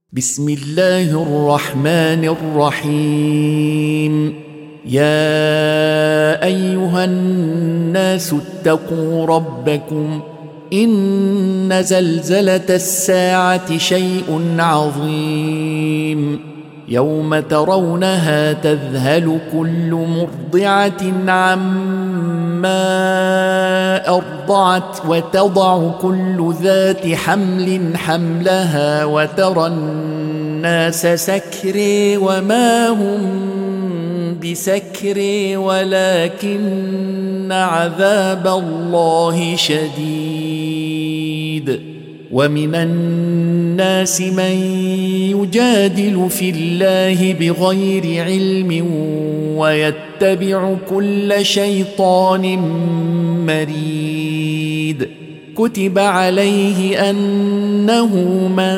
بسم الله الرحمن الرحيم. يا أيها الناس اتقوا ربكم إن زلزلة الساعة شيء عظيم، يوم ترونها تذهل كل مرضعة عما أرضعت وتضع كل ذات حمل حملها وترى الناس سكري وما هم بسكري ولكن عذاب الله شديد. ومن الناس من يجادل في الله بغير علم ويتبع كل شيطان مريد. كتب عليه أنه من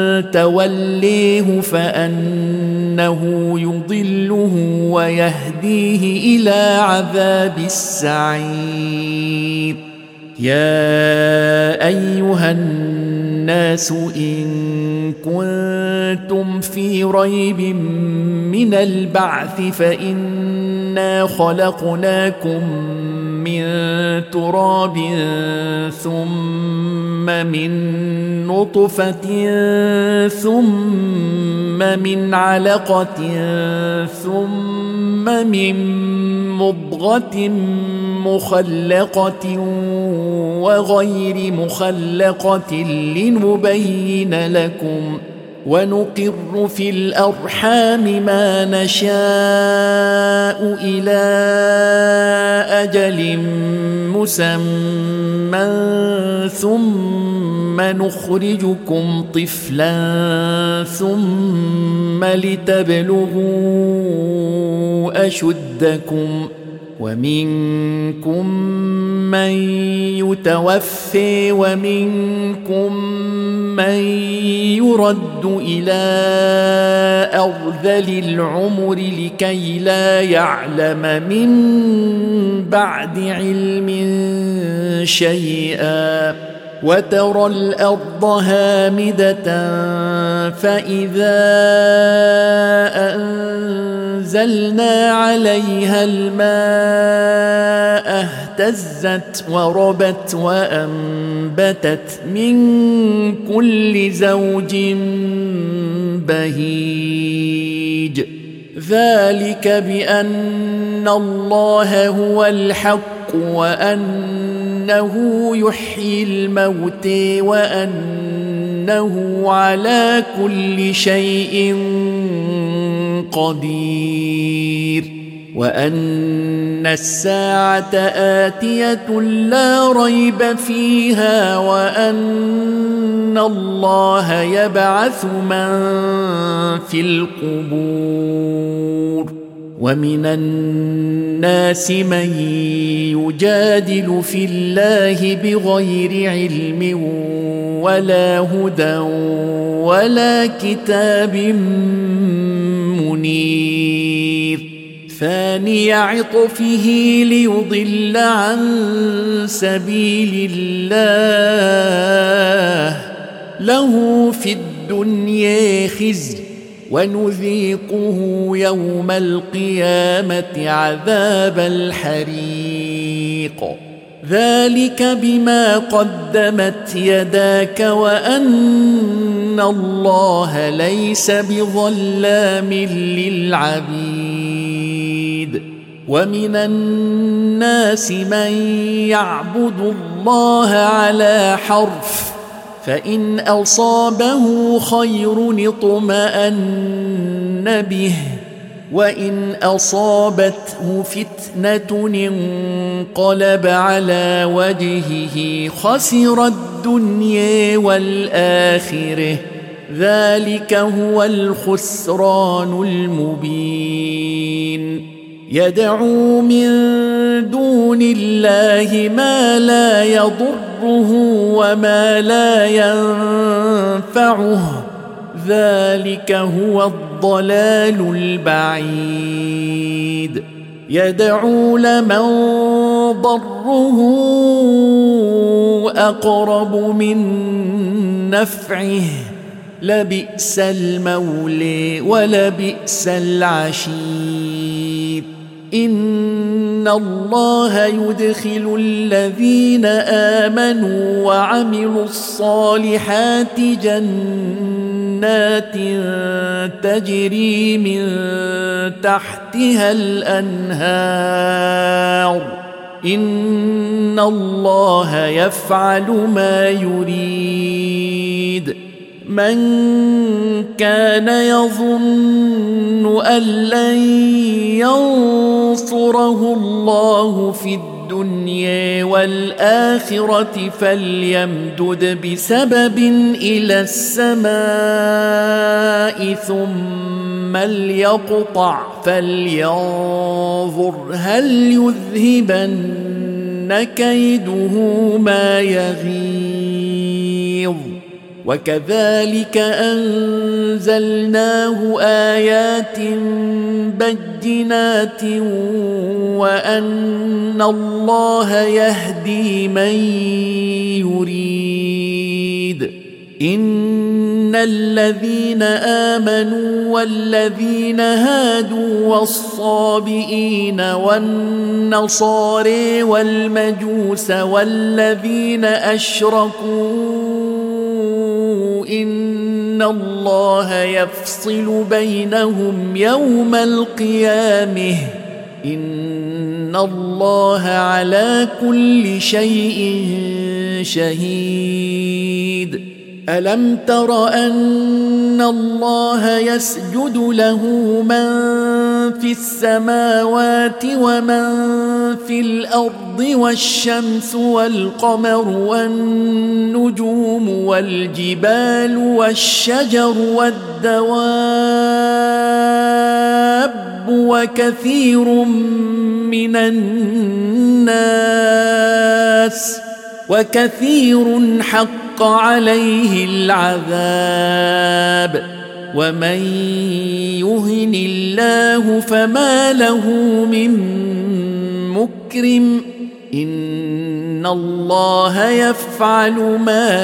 توليه فأنه يضله ويهديه إلى عذاب السعير. يا أيها الناس إن كنتم في ريب من البعث فإنا خلقناكم من تراب ثم من نطفة ثم من علقة ثم من مضغة مخلقة وغير مخلقة لنبين لكم، ونقر في الأرحام ما نشاء إلى أجل مسمى ثم نخرجكم طفلا ثم لتبلغوا أشدكم، ومنكم من يتوفي ومنكم من يرد إلى أرذل العمر لكي لا يعلم من بعد علم شيئا. وترى الأرض هامدة فإذا أنزلنا عليها الماء اهتزت وربت وأنبتت من كل زوج بهيج. ذلك بأن الله هو الحق وأنه يحيي الموت وأنه على كل شيء قدير، وأن الساعة آتية لا ريب فيها، وأن الله يبعث من في القبور. ومن الناس من يجادل في الله بغير علم ولا هدى ولا كتاب منير. ثاني عطفه ليضل عن سبيل الله، له في الدنيا خزي ونذيقه يوم القيامة عذاب الحريق. ذلك بما قدمت يداك وأن الله ليس بظلام للعبيد. ومن الناس من يعبد الله على حرف، فإن أصابه خير اطمأن به، وإن أصابته فتنة انقلب على وجهه خسر الدنيا والآخرة. ذلك هو الخسران المبين. يدعو من دون الله ما لا يضره وما لا ينفعه، ذلك هو الضلال البعيد. يدعو لمن ضره أقرب من نفعه لبئس المولى ولبئس العشير إن الله يدخل الذين آمنوا وعملوا الصالحات جنات تجري من تحتها الأنهار إن الله يفعل ما يريد من كان يظن أن لن ينصره الله في الدنيا والآخرة فليمدد بسبب إلى السماء ثم ليقطع فلينظر هل يذهبن كيده ما يغيظ وكذلك أنزلناه آيات بينات وأن الله يهدي من يريد إن الذين آمنوا والذين هادوا والصابئين والنصارى والمجوس والذين أشركوا إن الله يفصل بينهم يوم القيامة إن الله على كل شيء شهيد ألم تر أن الله يسجد له من في السماوات ومن في الأرض والشمس والقمر والنجوم والجبال والشجر والدواب وكثير من الناس وكثير حق عليه العذاب ومن يهن الله فما له من مكرم إن الله يفعل ما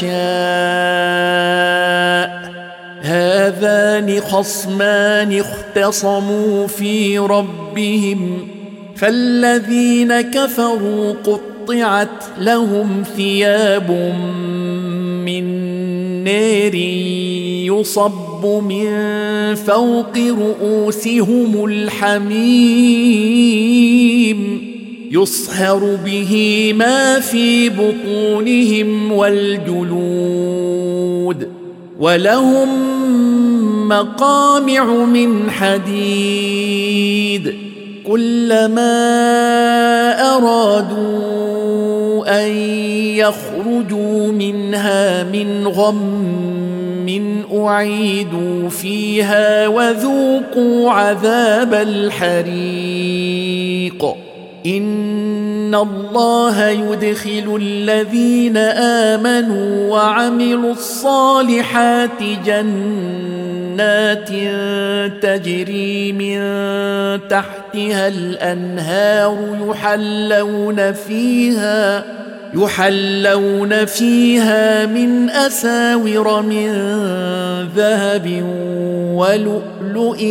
يشاء هذان خصمان اختصموا في ربهم فالذين كفروا قطعت لهم ثياب من نار يصب من فوق رؤوسهم الحميم يصهر به ما في بطونهم والجلود ولهم مقامع من حديد كلما أرادوا أن يخرجوا منها من غم أعيدوا فيها وذوقوا عذاب الحريق إن الله يدخل الذين آمنوا وعملوا الصالحات جنات تجري من تحتها الأنهار يحلون فيها من أساور من ذهب ولؤلؤ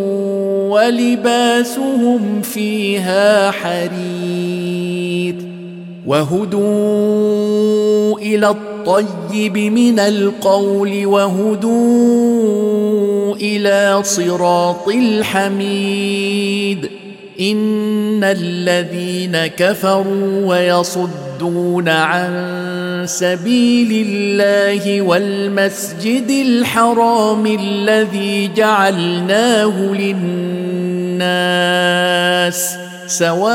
ولباسهم فيها حرير وهدوا إلى الطيب من القول وهدوا إلى صراط الحميد إن الذين كفروا ويصدون عن سبيل الله والمسجد الحرام الذي جعلناه للناس سواء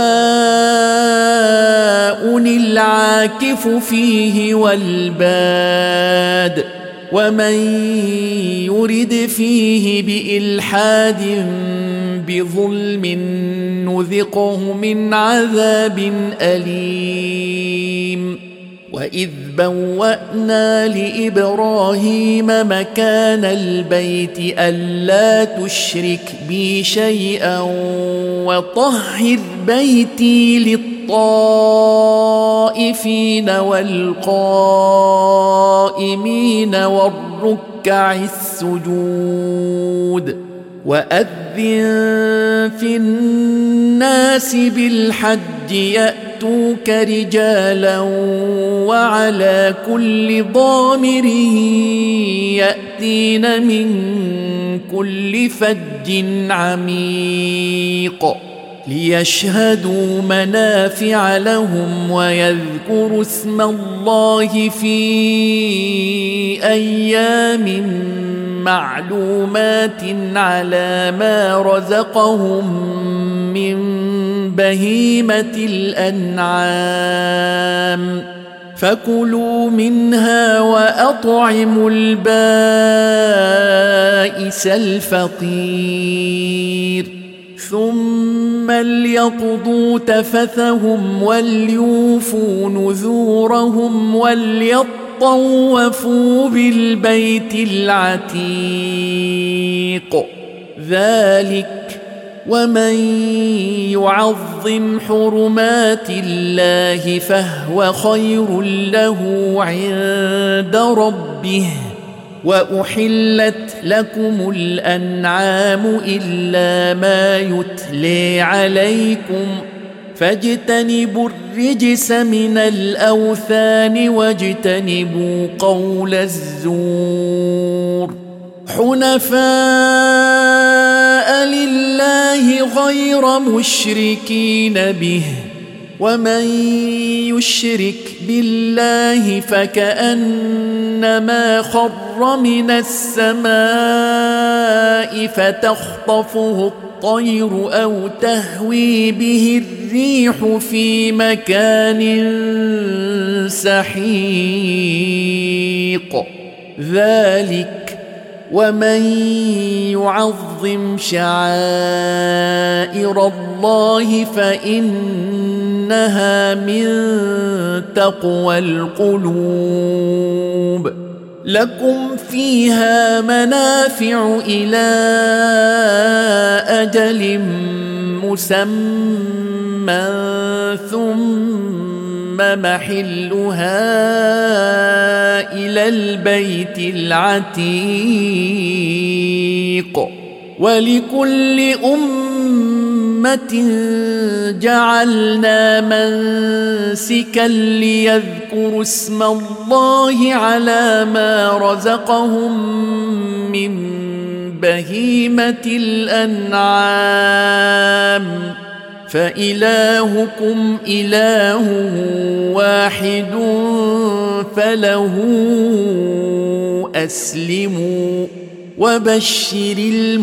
العاكف فيه والباد ومن يرد فيه بإلحاد بظلم نذقه من عذاب أليم وإذ بوأنا لإبراهيم مكان البيت ألا تشرك بي شيئا وطهر بيتي للطائفين والقائمين والركع ركع السجود وأذن في الناس بالحج يأتوك رجالا وعلى كل ضامر يأتين من كل فج عميق ليشهدوا منافع لهم ويذكروا اسم الله في أيام معلومات على ما رزقهم من بهيمة الأنعام فكلوا منها وأطعموا البائس الفقير ثم ليقضوا تفثهم وليوفوا نذورهم وليطوفوا بالبيت العتيق ذلك ومن يعظم حرمات الله فهو خير له عند ربه وأحلت لكم الأنعام إلا ما يتلي عليكم فاجتنبوا الرجس من الأوثان واجتنبوا قول الزور حنفاء لله غير مشركين به ومن يشرك بالله فكأنما خر من السماء فتخطفه الطير أو تهوي به الريح في مكان سحيق ذلك ومن يعظم شعائر الله فإنها من تقوى القلوب لكم فيها منافع إلى أجل مسمى ثم محلها إلى البيت العتيق ولكل أمة جعلنا منسكا ليذكروا اسم الله على ما رزقهم من بهيمة الأنعام فإلهكم إله واحد فله أسلموا وبشر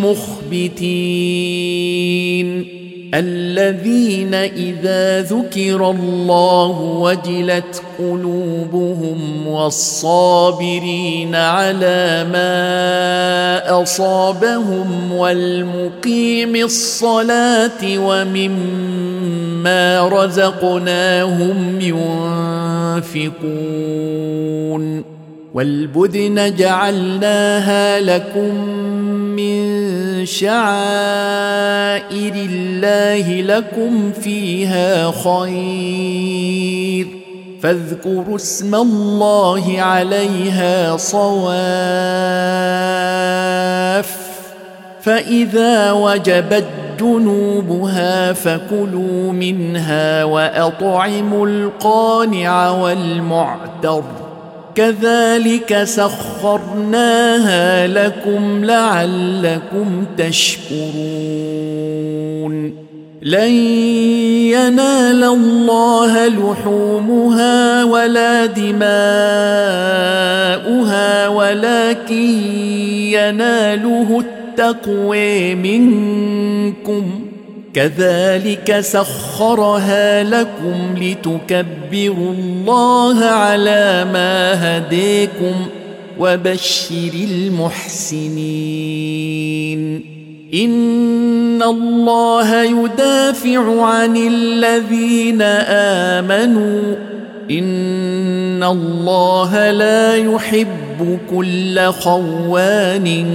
المخبتين الذين إذا ذكر الله وجلت قلوبهم والصابرين على ما أصابهم والمقيم الصلاة ومما رزقناهم ينفقون والبدن جعلناها لكم من شعائر الله لكم فيها خير فاذكروا اسم الله عليها صواف فإذا وجبت جنوبها فكلوا منها وأطعموا القانع والمعتر كذلك سخرناها لكم لعلكم تشكرون لن ينال الله لحومها ولا دماؤها ولكن يناله التقوى منكم كذلك سخرها لكم لتكبروا الله على ما هديكم وبشر المحسنين إن الله يدافع عن الذين آمنوا إن الله لا يحب كل خوان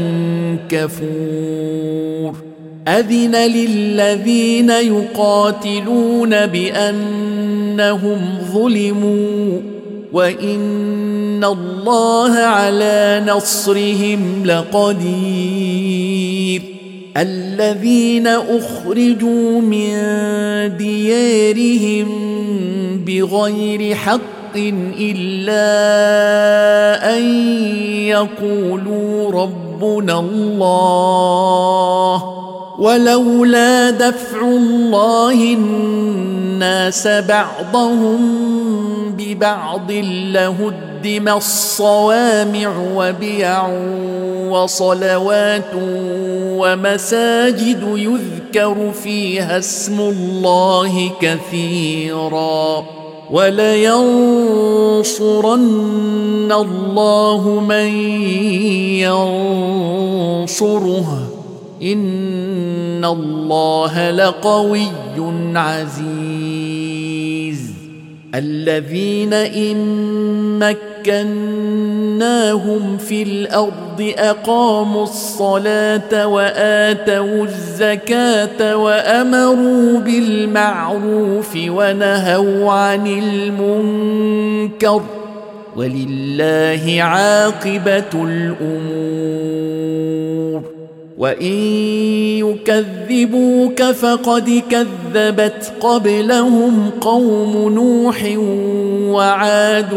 كفور أذن للذين يقاتلون بأنهم ظلموا وإن الله على نصرهم لقدير الذين أخرجوا من ديارهم بغير حق إلا أن يقولوا ربنا الله ولولا دفع الله الناس بعضهم ببعض لهدم الصوامع وبيع وصلوات ومساجد يذكر فيها اسم الله كثيرا ولينصرن الله من ينصره إن الله لقوي عزيز الذين إن مكناهم في الأرض أقاموا الصلاة وآتوا الزكاة وأمروا بالمعروف ونهوا عن المنكر ولله عاقبة الأمور وإن يكذبوك فقد كذبت قبلهم قوم نوح وعاد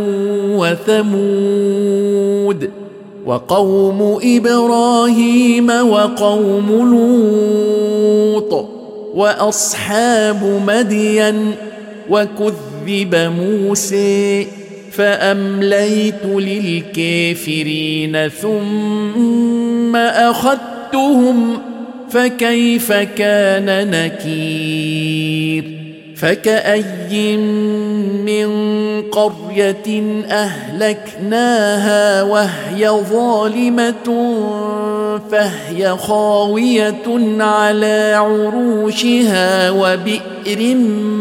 وثمود وقوم إبراهيم وقوم لوط وأصحاب مدين وكذب موسى فأمليت للكافرين ثم أخذتهم فكيف كان نكير فكأي من قرية أهلكناها وهي ظالمة فهي خاوية على عروشها وبئر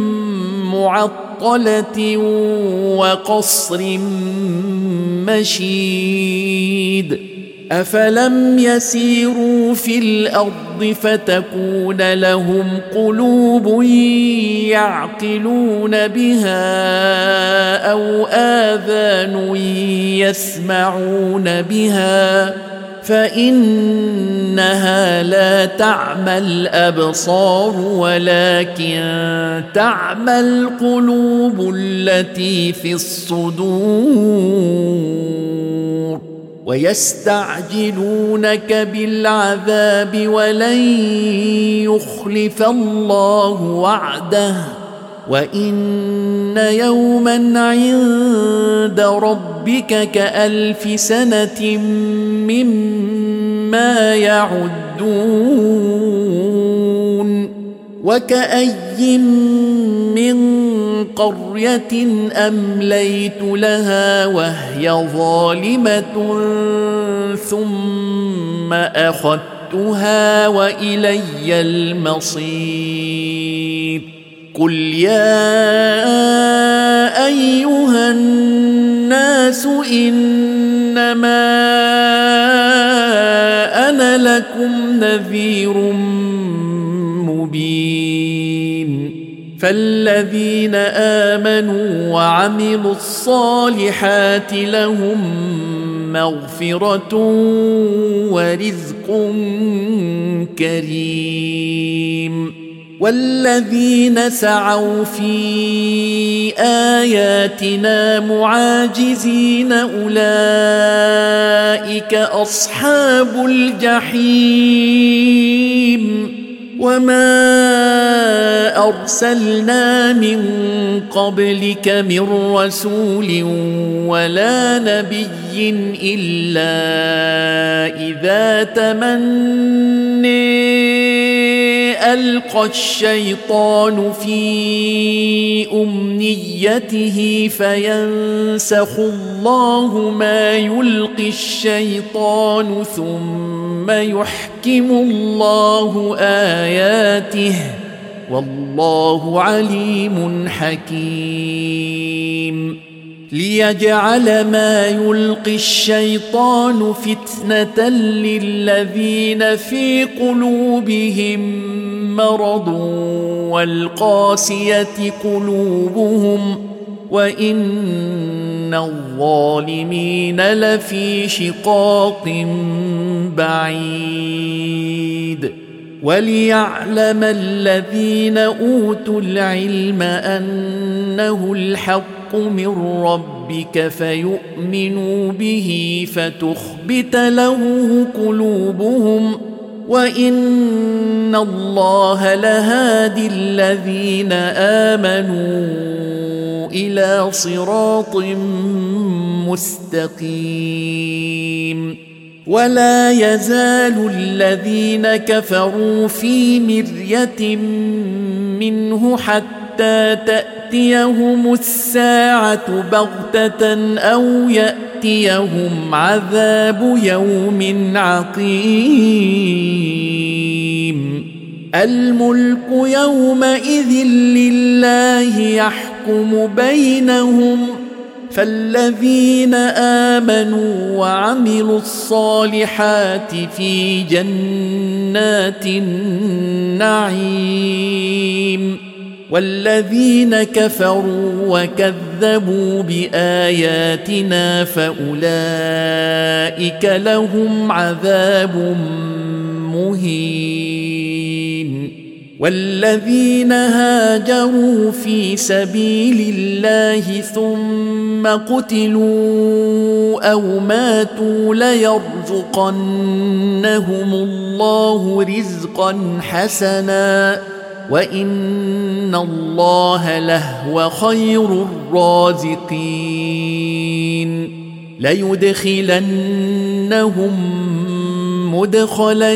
معطلة وقصر مشيد أفلم يسيروا في الأرض فتكون لهم قلوب يعقلون بها أو آذان يسمعون بها فإنها لا تعمى الأبصار ولكن تعمى القلوب التي في الصدور ويستعجلونك بالعذاب ولن يخلف الله وعده وإن يوما عند ربك كألف سنة مما يعدون وكأي من قرية أمليت لها وهي ظالمة ثم أخذتها وإلي المصير قل يا أيها الناس إنما أنا لكم نذير مبين فالذين آمنوا وعملوا الصالحات لهم مغفرة ورزق كريم والذين سعوا في آياتنا معاجزين أولئك أصحاب الجحيم وما أرسلنا من قبلك من رسول ولا نبي إلا إذا تمنى ألقى الشيطان في أمنيته فينسخ الله ما يلقي الشيطان ثم يحكم الله آياته والله عليم حكيم ليجعل ما يلقي الشيطان فتنة للذين في قلوبهم مرض والقاسية قلوبهم وإن الظالمين لفي شقاق بعيد وليعلم الذين أوتوا العلم أنه الحق من ربك فيؤمنوا به فتخبت له قلوبهم وإن الله لهادي الذين آمنوا إلى صراط مستقيم ولا يزال الذين كفروا في مرية منه حتى تأتيهم الساعة بغتة أو يأتيهم عذاب يوم عقيم الملك يومئذ لله يحكم بينهم فالذين آمنوا وعملوا الصالحات في جنات النعيم والذين كفروا وكذبوا بآياتنا فأولئك لهم عذاب مهين والذين هاجروا في سبيل الله ثم قتلوا أو ماتوا ليرزقنهم الله رزقا حسنا وإن الله لهو خير الرازقين ليدخلنهم مدخلا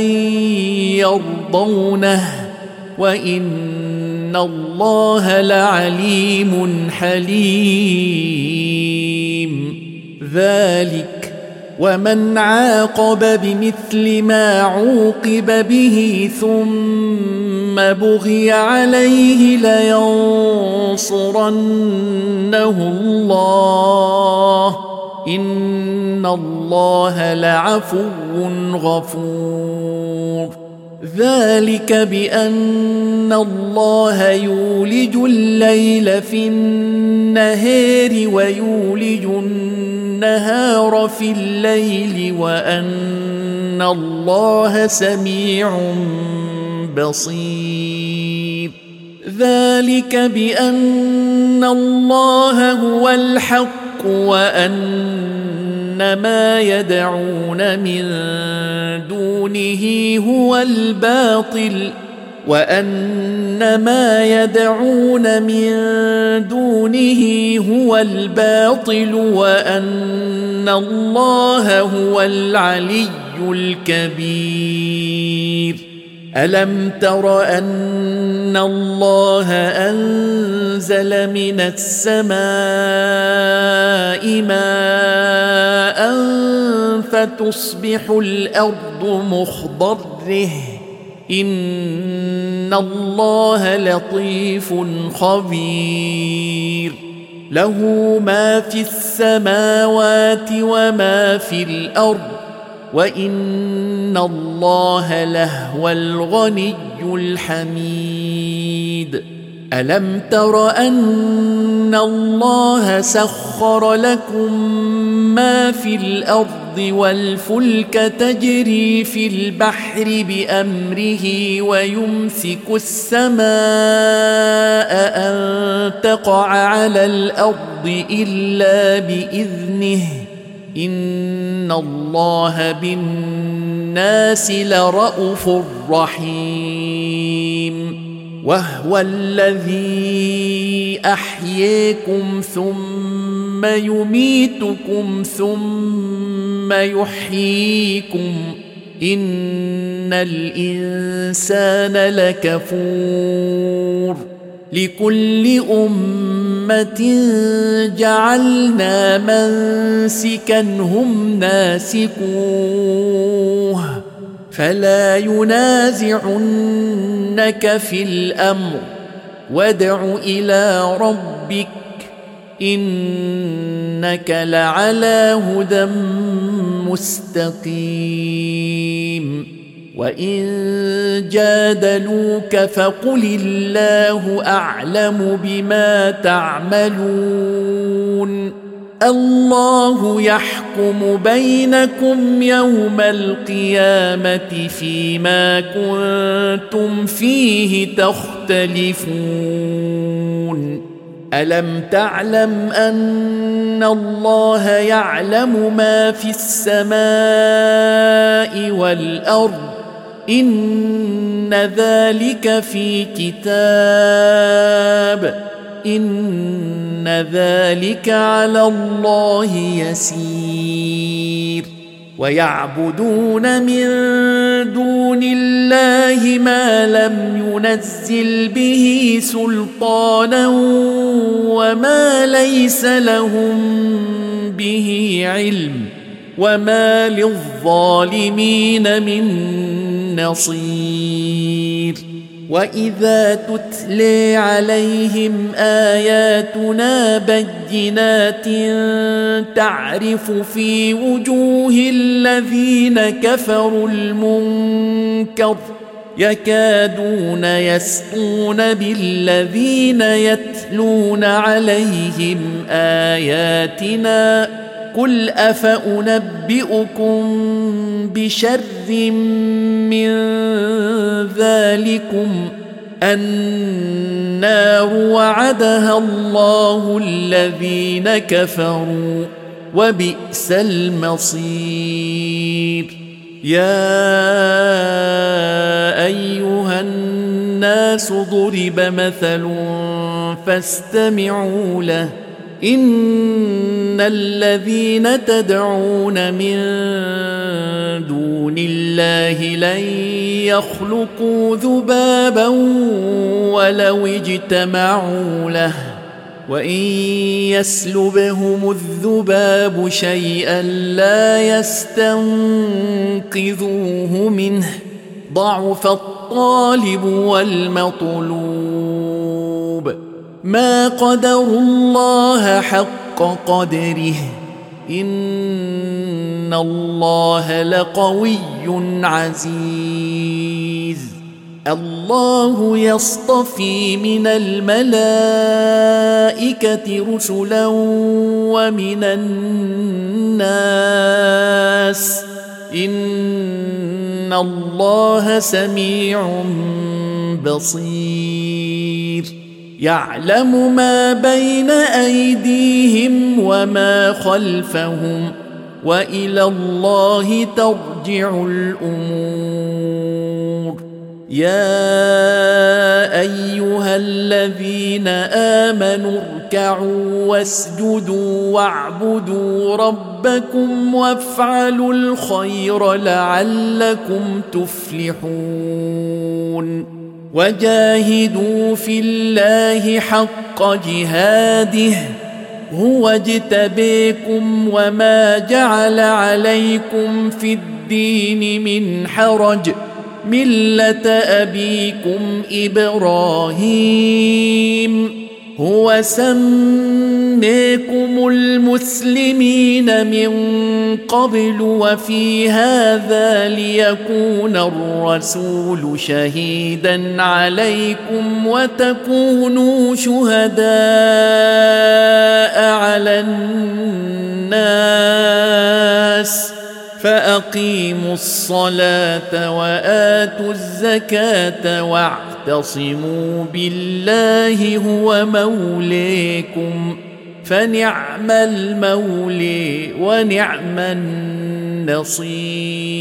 يرضونه وإن الله لعليم حليم ذلك ومن عاقب بمثل ما عوقب به ثم بغي عليه لينصرنه الله إن الله لعفو غفور ذلك بأن الله يولج الليل في النهار ويولج النهار في الليل وأن الله سميع بصير ذلك بأن الله هو الحق وأن ما يدعون من دونه هو الباطل وأن ما يدعون من دونه هو الباطل وأن الله هو العلي الكبير ألم تر أن الله أنزل من السماء ماء فتصبح الأرض مخضرة إن الله لطيف خبير له ما في السماوات وما في الأرض وإن الله لهو الغني الحميد ألم تر أن الله سخر لكم ما في الأرض والفلك تجري في البحر بأمره ويمسك السماء أن تقع على الأرض إلا بإذنه إن الله بالناس لرءوف رحيم وهو الذي أحييكم ثم يميتكم ثم يحييكم إن الإنسان لكفور لكل أمة جعلنا منسكا هم ناسكوه فلا ينازعنك في الأمر وادع إلى ربك إنك لعلى هدى مستقيم وإن جادلوك فقل الله أعلم بما تعملون الله يحكم بينكم يوم القيامة فيما كنتم فيه تختلفون ألم تعلم أن الله يعلم ما في السماء والأرض إن ذلك في كتاب إن ذلك على الله يسير ويعبدون من دون الله ما لم ينزل به سلطانا وما ليس لهم به علم وما للظالمين من نصير وإذا تتلي عليهم آياتنا بينات تعرف في وجوه الذين كفروا المنكر يكادون يسطون بالذين يتلون عليهم آياتنا قل أفأنبئكم بشر من ذلكم النار وعدها الله الذين كفروا وبئس المصير يا أيها الناس ضرب مثل فاستمعوا له إن الذين تدعون من دون الله لن يخلقوا ذبابا ولو اجتمعوا له وإن يسلبهم الذباب شيئا لا يستنقذوه منه ضعف الطالب والمطلوب ما قدروا الله حق قدره إن الله لقوي عزيز الله يصطفي من الملائكة رسلا ومن الناس إن الله سميع بصير يعلم ما بين أيديهم وما خلفهم وإلى الله ترجع الأمور يا أيها الذين آمنوا اركعوا واسجدوا واعبدوا ربكم وافعلوا الخير لعلكم تفلحون وجاهدوا في الله حق جهاده هو اجتبيكم وما جعل عليكم في الدين من حرج ملة أبيكم إبراهيم هو سميكم المسلمين من قبل وفي هذا ليكون الرسول شهيدا عليكم وتكونوا شهداء على الناس فأقيموا الصلاة وآتوا الزكاة واعتصموا بالله هو موليكم فنعم المولي ونعم النصير